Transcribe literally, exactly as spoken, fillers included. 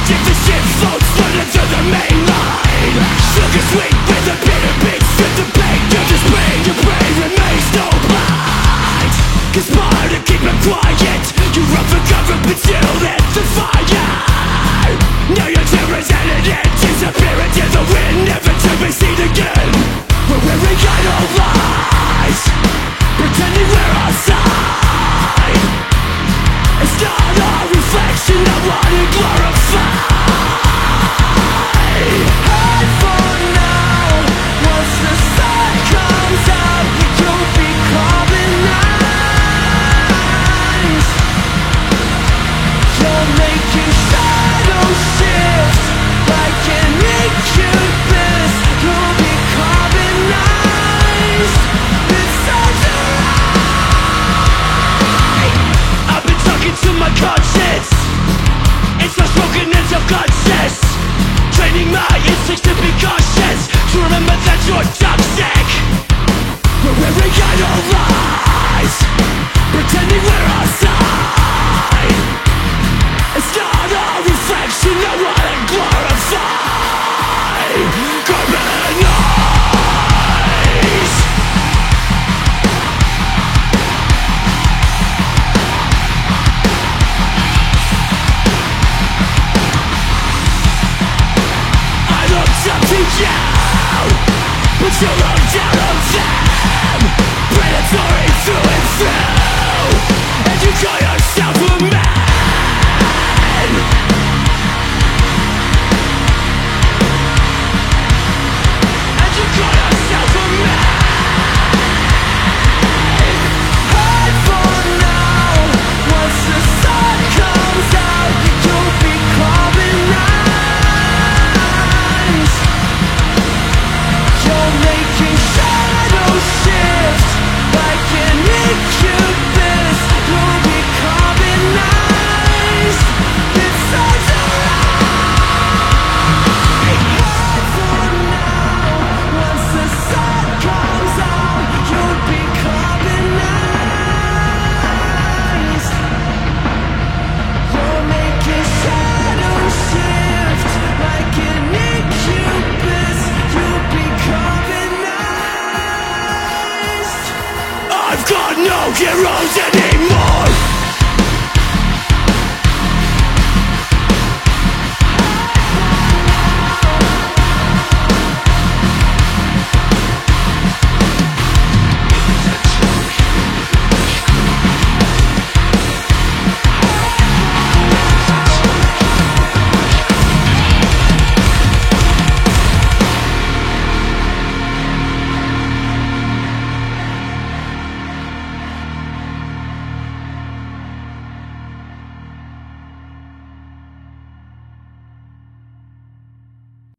magic, the shit floats flooded to the main line. Sugar sweet with a bitter beat, strip the pain, you just bring your brain remains no blind. Conspire to keep it quiet, you run for cover but still lit the fire. Now your terror's at an end, disappear into the wind, never to be seen again. We're wearing idle lies, pretending we're outside. It's not our reflection I want to glorify. And for now, once the sun comes out, you'll be carbonized. You're making shadow shifts like an incubus. You'll be carbonized. It's alright. I've been talking to my conscience. It's not broken and self-conscious. Training my instincts to be cautious, to remember that you're toxic. We're wearing idle lies, pretending we're outside. It's not our reflection I wanna glorify. Carbonize. I looked up to you, but you looked down on them. Predatory through and through, and you call yourself a man. And you call yourself a man. And for now, once the sun comes out, you'll be carbonized. You're making shadow shifts like an incubus. You'll be carbonized. It sounds alright. And for now, once the sun comes out, you'll be carbonized. You're making shadow shifts like an incubus. You'll be carbonized. I've got no heroes anymore.